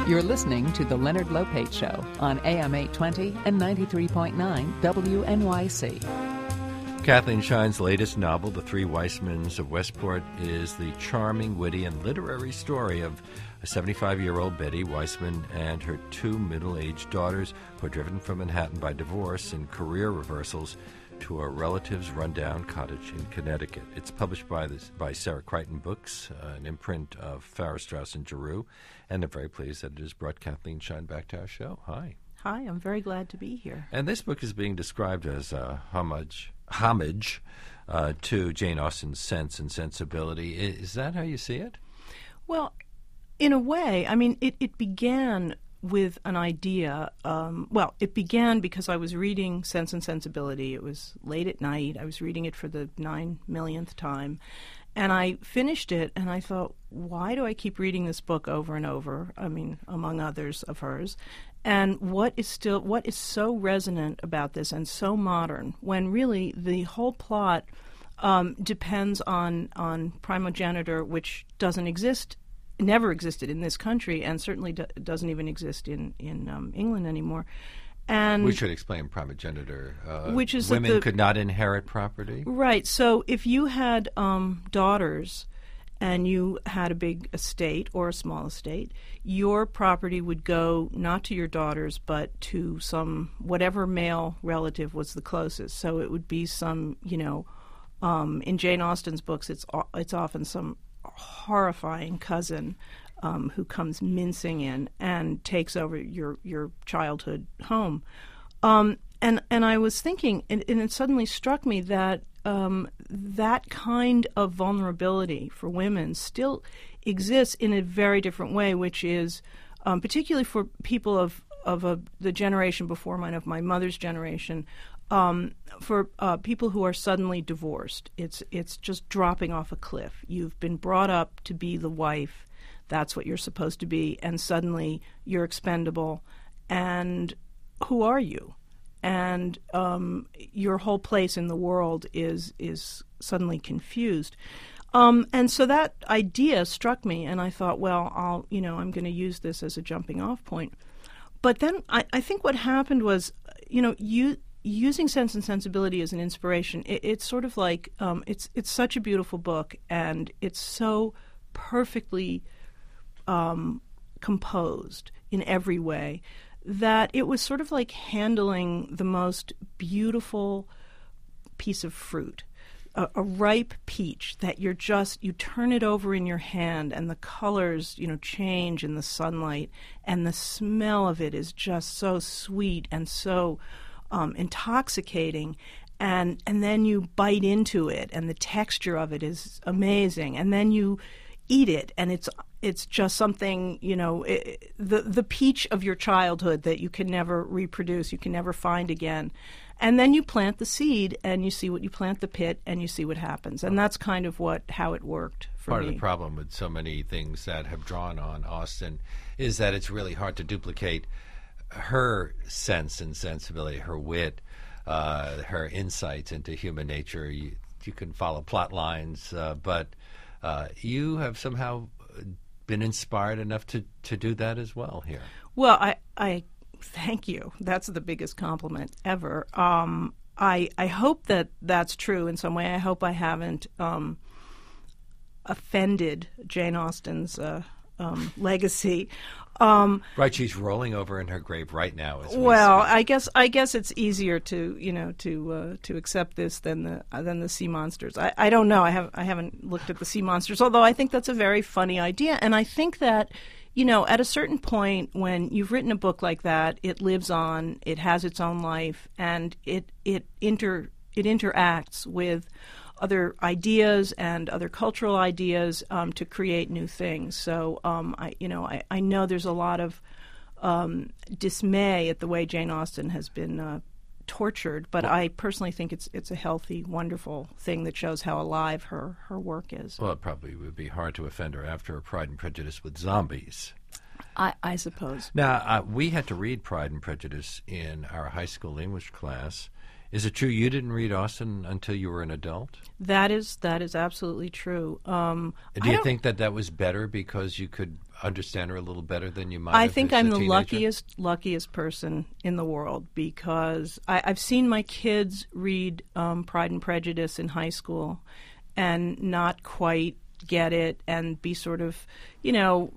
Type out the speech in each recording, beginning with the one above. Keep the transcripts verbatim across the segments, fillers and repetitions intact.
You're listening to The Leonard Lopate Show on A M eight twenty and ninety-three point nine W N Y C. Kathleen Shine's latest novel, The Three Weissmans of Westport, is the charming, witty, and literary story of a seventy-five-year-old Betty Weissman and her two middle-aged daughters who are driven from Manhattan by divorce and career reversals to a relative's rundown cottage in Connecticut. It's published by this, by Sarah Crichton Books, uh, an imprint of Farrar, Straus and Giroux, and I'm very pleased that it has brought Kathleen Shine back to our show. Hi. Hi, I'm very glad to be here. And this book is being described as a homage, homage uh, to Jane Austen's Sense and Sensibility. Is that how you see it? Well, in a way, I mean, it, it began with an idea. Um, well, it began because I was reading Sense and Sensibility. It was late at night. I was reading it for the nine millionth time. And I finished it, and I thought, why do I keep reading this book over and over? I mean, among others of hers. And what is still, what is so resonant about this and so modern, when really the whole plot um, depends on, on primogeniture, which doesn't exist, never existed in this country, and certainly do, doesn't even exist in, in um, England anymore. And we should explain primogeniture. Uh, which is women the, could not inherit property? Right. So if you had um, daughters and you had a big estate or a small estate, your property would go not to your daughters but to some, whatever male relative was the closest. So it would be some, you know, um, in Jane Austen's books, it's it's often some horrifying cousin um, who comes mincing in and takes over your, your childhood home. Um, and, and I was thinking, and, and it suddenly struck me that um, that kind of vulnerability for women still exists in a very different way, which is um, particularly for people of, of a, the generation before mine, of my mother's generation, Um, for uh, people who are suddenly divorced. It's it's just dropping off a cliff. You've been brought up to be the wife. That's what you're supposed to be, and suddenly you're expendable. And who are you? And um, your whole place in the world is is suddenly confused. Um, and so that idea struck me, and I thought, well, I'll you know I'm going to use this as a jumping off point. But then I, I think what happened was, you know, you. Using Sense and Sensibility as an inspiration, it, it's sort of like um, it's it's such a beautiful book, and it's so perfectly um, composed in every way that it was sort of like handling the most beautiful piece of fruit, a, a ripe peach that you're just you turn it over in your hand, and the colors you know change in the sunlight, and the smell of it is just so sweet and so Um, intoxicating, and and then you bite into it, and the texture of it is amazing, and then you eat it, and it's it's just something you know it, the the peach of your childhood that you can never reproduce, you can never find again, and then you plant the seed, and you see what you plant the pit, and you see what happens, and that's kind of what how it worked for Part me. of the problem with so many things that have drawn on Austen is that it's really hard to duplicate her sense and sensibility, her wit, uh, her insights into human nature. You, you can follow plot lines, uh, but uh, you have somehow been inspired enough to, to do that as well here. Well, I, I thank you. That's the biggest compliment ever. Um, I I hope that that's true in some way. I hope I haven't um, offended Jane Austen's uh, um, legacy. Um, right, she's rolling over in her grave right now. As we well, speak. I guess I guess it's easier to you know to uh, to accept this than the uh, than the sea monsters. I, I don't know. I have I haven't looked at the sea monsters, although I think that's a very funny idea, and I think that you know at a certain point when you've written a book like that, it lives on, it has its own life, and it it inter it interacts with other ideas and other cultural ideas um, to create new things. So um, I, you know, I, I know there's a lot of um, dismay at the way Jane Austen has been uh, tortured, but well, I personally think it's it's a healthy, wonderful thing that shows how alive her, her work is. Well, it probably would be hard to offend her after Pride and Prejudice with zombies. I, I suppose. Now, uh, we had to read Pride and Prejudice in our high school English class. Is it true you didn't read Austen until you were an adult? That is that is absolutely true. Um, Do you think that that was better because you could understand her a little better than you might I have think as I'm a the teenager? luckiest luckiest person in the world because I, I've seen my kids read um, Pride and Prejudice in high school and not quite get it and be sort of, you know,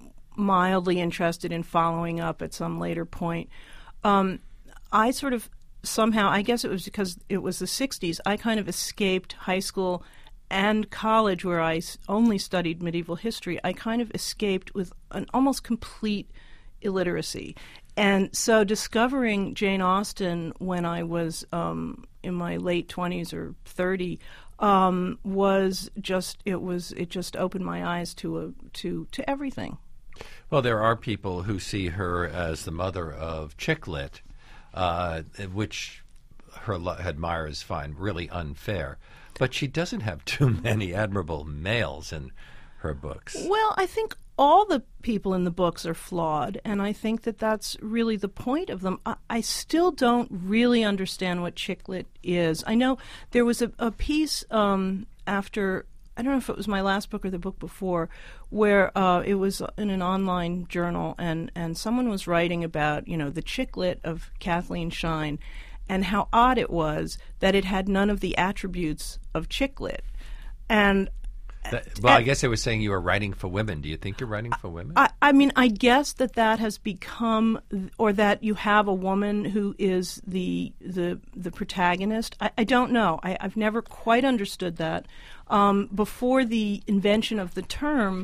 mildly interested in following up at some later point. Um, I sort of somehow, I guess it was because it was the sixties, I kind of escaped high school and college where I s- only studied medieval history. I kind of escaped with an almost complete illiteracy. And so discovering Jane Austen when I was um, in my late twenties or thirty um, was just, it was, it just opened my eyes to a, to, to everything. Well, there are people who see her as the mother of chick lit, uh, which her lo- admirers find really unfair. But she doesn't have too many admirable males in her books. Well, I think all the people in the books are flawed, and I think that that's really the point of them. I, I still don't really understand what chick lit is. I know there was a, a piece um, after, I don't know if it was my last book or the book before, where uh, it was in an online journal, and, and someone was writing about, you know, the chick lit of Kathleen Shine, and how odd it was that it had none of the attributes of chick lit. And That, well, I guess they were saying you were writing for women. Do you think you're writing for women? I, I mean, I guess that that has become, or that you have a woman who is the the the protagonist. I, I don't know. I, I've never quite understood that. Um, before the invention of the term,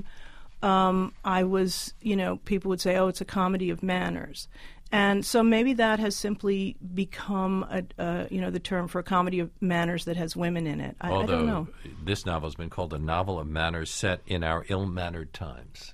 um, I was, you know, people would say, "Oh, it's a comedy of manners." And so maybe that has simply become, a, uh, you know, the term for a comedy of manners that has women in it. I, Although I don't know. This novel has been called a novel of manners set in our ill-mannered times.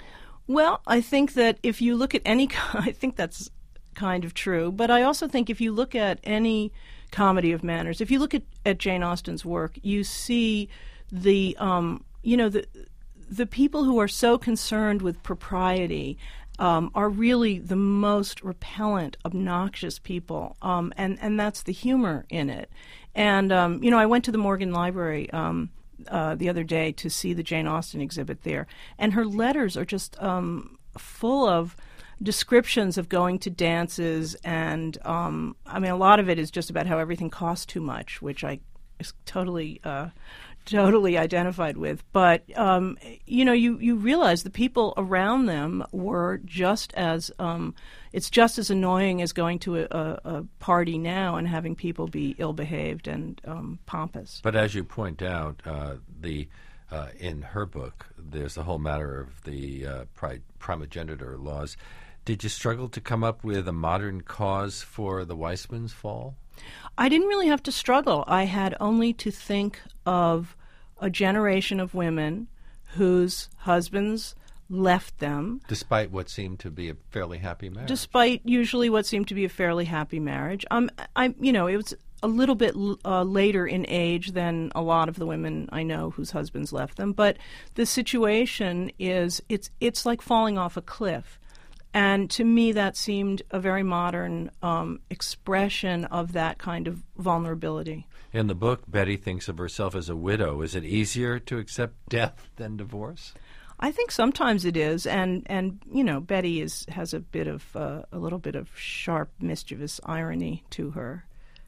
Well, I think that if you look at any, I think that's kind of true, but I also think if you look at any comedy of manners, if you look at, at Jane Austen's work, you see the, um, you know, the the people who are so concerned with propriety Um, are really the most repellent, obnoxious people, um, and and that's the humor in it. And um, you know, I went to the Morgan Library um, uh, the other day to see the Jane Austen exhibit there, and her letters are just um, full of descriptions of going to dances, and um, I mean, a lot of it is just about how everything costs too much, which I is totally. Uh, totally identified with. But, um, you know, you, you realize the people around them were just as, um, it's just as annoying as going to a, a, a party now and having people be ill-behaved and um, pompous. But as you point out, uh, the uh, in her book, there's the whole matter of the uh, pri- primogeniture laws. Did you struggle to come up with a modern cause for the Weissman's fall? I didn't really have to struggle. I had only to think of a generation of women whose husbands left them. Despite what seemed to be a fairly happy marriage. Despite usually what seemed to be a fairly happy marriage. Um, I, you know, it was a little bit uh, later in age than a lot of the women I know whose husbands left them. But the situation is, it's it's like falling off a cliff. And to me, that seemed a very modern um, expression of that kind of vulnerability. In the book, Betty thinks of herself as a widow. Is it easier to accept death than divorce? I think sometimes it is, and, and you know, Betty is has a bit of uh, a little bit of sharp, mischievous irony to her.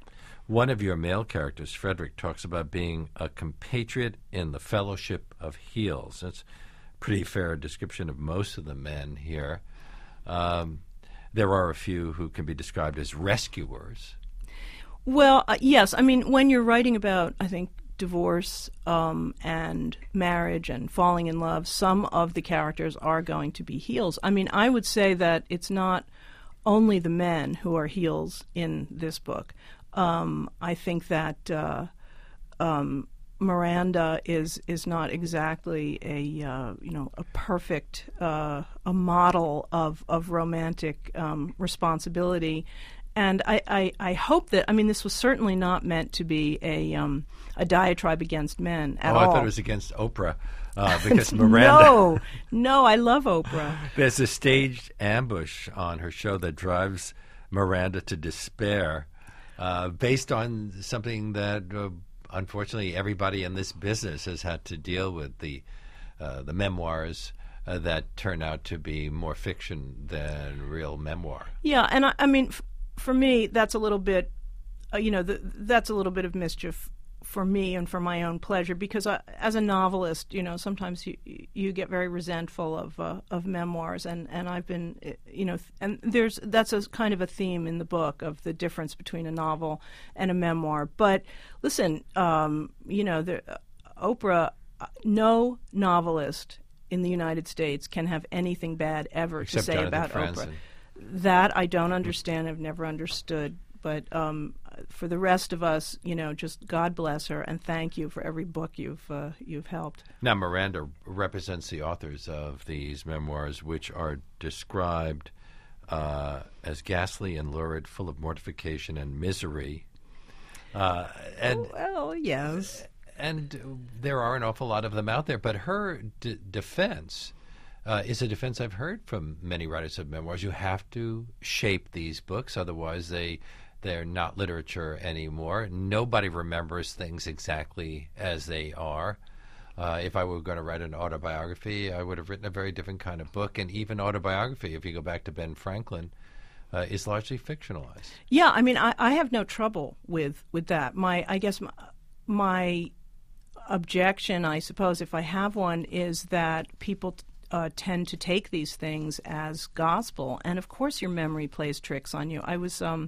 One of your male characters, Frederick, talks about being a compatriot in the fellowship of heels. That's a pretty fair description of most of the men here. Um, there are a few who can be described as rescuers. Well, uh, yes. I mean, when you're writing about, I think, divorce um, and marriage and falling in love, some of the characters are going to be heels. I mean, I would say that it's not only the men who are heels in this book. Um, I think that uh, um, Miranda is is not exactly a uh, you know a perfect uh, a model of of romantic um, responsibility, and I, I, I hope that I mean this was certainly not meant to be a um, a diatribe against men at oh, all. I thought it was against Oprah uh, because Miranda. no, no, I love Oprah. There's a staged ambush on her show that drives Miranda to despair. uh, based on something that, uh, unfortunately, everybody in this business has had to deal with, the uh, the memoirs uh, that turn out to be more fiction than real memoir. Yeah, and I, I mean, f- for me, that's a little bit, uh, you know, the, that's a little bit of mischief for me and for my own pleasure, because I, as a novelist, you know, sometimes you you get very resentful of uh, of memoirs, and, and I've been, you know, and there's that's a kind of a theme in the book of the difference between a novel and a memoir. But listen, um, you know, the, uh, Oprah, no novelist in the United States can have anything bad ever Except to say Jonathan about Franzen. Oprah. That I don't understand. I've never understood. But um, for the rest of us, you know, just God bless her, and thank you for every book you've uh, you've helped. Now, Miranda represents the authors of these memoirs, which are described uh, as ghastly and lurid, full of mortification and misery. Uh, and Oh, well, yes. And there are an awful lot of them out there, but her d- defense uh, is a defense I've heard from many writers of memoirs. You have to shape these books, otherwise they they're not literature anymore. Nobody remembers things exactly as they are. Uh, if I were going to write an autobiography, I would have written a very different kind of book. And even autobiography, if you go back to Ben Franklin, uh, is largely fictionalized. Yeah, I mean, I, I have no trouble with, with that. My, I guess my, my objection, I suppose, if I have one, is that people uh, tend to take these things as gospel, and of course, your memory plays tricks on you. I was, um,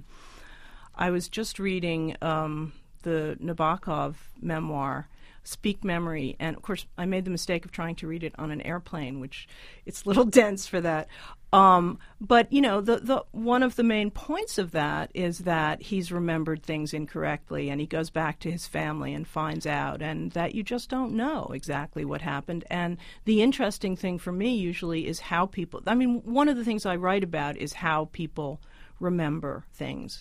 I was just reading um, the Nabokov memoir, Speak Memory, and of course, I made the mistake of trying to read it on an airplane, which it's a little dense for that. Um, but you know, the the one of the main points of that is that he's remembered things incorrectly, and he goes back to his family and finds out, and that you just don't know exactly what happened. And the interesting thing for me usually is how people. I mean, one of the things I write about is how people remember things.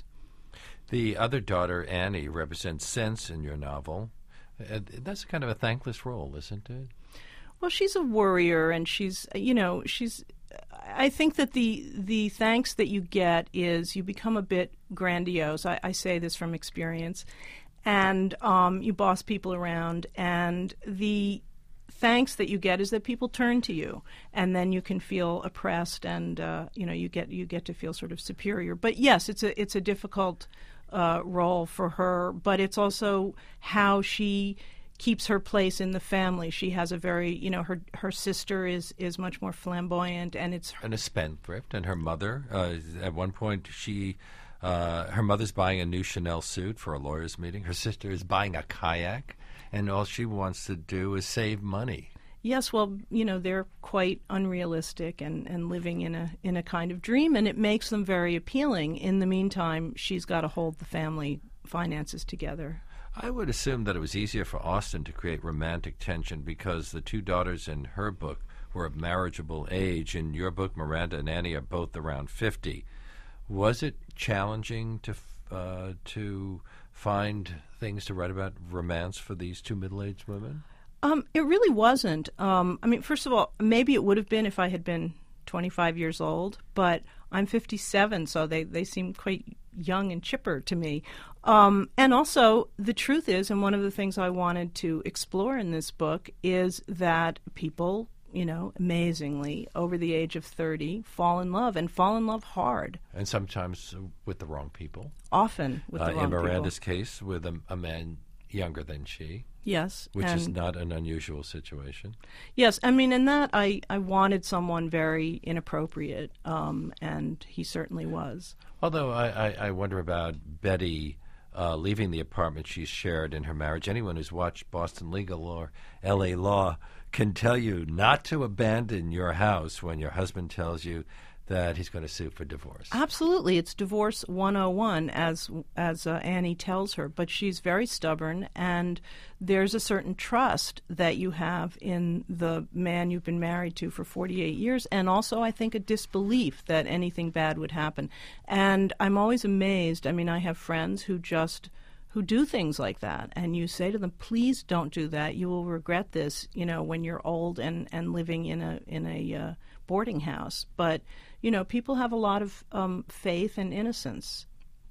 The other daughter, Annie, represents sense in your novel. Uh, that's kind of a thankless role, isn't it? Well, she's a worrier, and she's, you know, she's. I think that the the thanks that you get is you become a bit grandiose. I, I say this from experience, and um, you boss people around, and the thanks that you get is that people turn to you, and then you can feel oppressed, and uh, you know, you get you get to feel sort of superior. But yes, it's a it's a difficult uh, role for her, but it's also how she keeps her place in the family. She has a very, you know, her her sister is, is much more flamboyant, and it's her. And a spendthrift. And her mother, uh, at one point, she, uh, her mother's buying a new Chanel suit for a lawyer's meeting. Her sister is buying a kayak, and all she wants to do is save money. Yes, well, you know, they're quite unrealistic and, and living in a in a kind of dream, and it makes them very appealing. In the meantime, she's got to hold the family finances together. I would assume that it was easier for Austen to create romantic tension because the two daughters in her book were of marriageable age. In your book, Miranda and Annie are both around fifty. Was it challenging to uh, to find things to write about romance for these two middle-aged women? Um, it really wasn't. Um, I mean, first of all, maybe it would have been if I had been twenty-five years old, but I'm fifty-seven, so they, they seem quite young and chipper to me. Um, and also, the truth is, and one of the things I wanted to explore in this book is that people, you know, amazingly, over the age of thirty, fall in love, and fall in love hard. And sometimes with the wrong people. Often with the uh, wrong in Miranda's people. case, with a, a man younger than she. Yes. Which and is not an unusual situation. Yes, I mean, in that, I, I wanted someone very inappropriate, um, and he certainly was. Although I, I, I wonder about Betty uh, leaving the apartment she shared in her marriage. Anyone who's watched Boston Legal or L A Law can tell you not to abandon your house when your husband tells you that he's going to sue for divorce. Absolutely. It's divorce one oh one, as as uh, Annie tells her. But she's very stubborn, and there's a certain trust that you have in the man you've been married to for forty-eight years, and also, I think, a disbelief that anything bad would happen. And I'm always amazed. I mean, I have friends who just who do things like that, and you say to them, please don't do that. You will regret this, you know, when you're old and, and living in a in a uh, boarding house. But, you know, people have a lot of um, faith and innocence.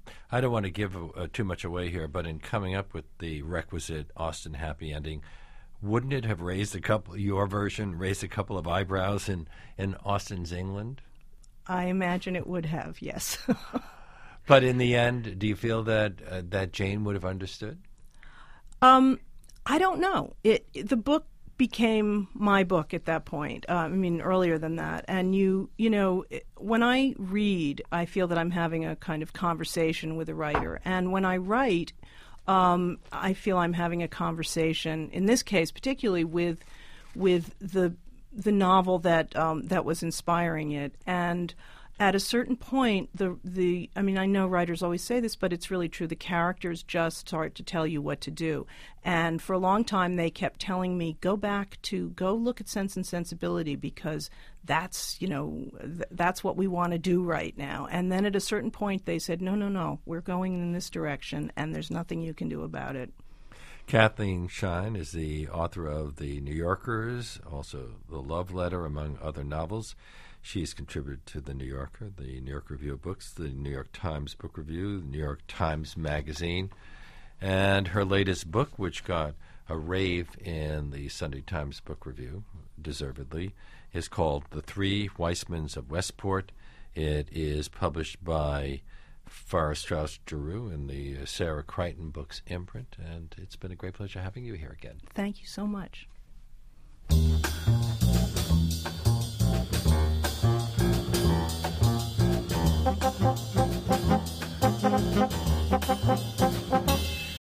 I don't want to give uh, too much away here, but in coming up with the requisite Austen happy ending, wouldn't it have raised a couple, your version, raised a couple of eyebrows in, in Austen's England? I imagine it would have, yes. But in the end, do you feel that uh, that Jane would have understood? Um, I don't know. It, it the book became my book at that point. Uh, I mean, earlier than that. And you, you know, it, when I read, I feel that I'm having a kind of conversation with a writer. And when I write, um, I feel I'm having a conversation. In this case, particularly with with the the novel that um, that was inspiring it. And at a certain point, the the I mean, I know writers always say this, but it's really true. The characters just start to tell you what to do. And for a long time, they kept telling me, go back to, go look at Sense and Sensibility, because that's, you know, th- that's what we want to do right now. And then at a certain point, they said, no, no, no, we're going in this direction, and there's nothing you can do about it. Kathleen Shine is the author of The New Yorkers, also The Love Letter, among other novels. She's contributed to The New Yorker, the New York Review of Books, the New York Times Book Review, the New York Times Magazine, and her latest book, which got a rave in the Sunday Times Book Review, deservedly, is called The Three Weissmans of Westport. It is published by Farrar Straus Giroux in the Sarah Crichton Books imprint, and it's been a great pleasure having you here again. Thank you so much.